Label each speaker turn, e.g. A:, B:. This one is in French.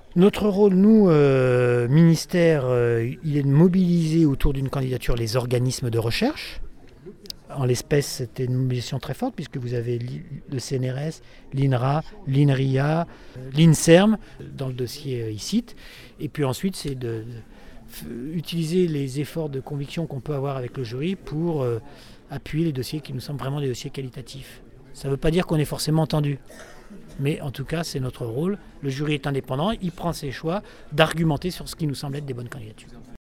A: Notre rôle, nous, ministère, il est de mobiliser autour d'une candidature les organismes de recherche. En l'espèce, c'était une mobilisation très forte puisque vous avez le CNRS, l'INRA, l'INRIA, l'INSERM dans le dossier ICIT. Et puis ensuite, c'est utiliser les efforts de conviction qu'on peut avoir avec le jury pour appuyer les dossiers qui nous semblent vraiment des dossiers qualitatifs. Ça ne veut pas dire qu'on est forcément entendu. Mais en tout cas, c'est notre rôle. Le jury est indépendant, il prend ses choix d'argumenter sur ce qui nous semble être des bonnes candidatures.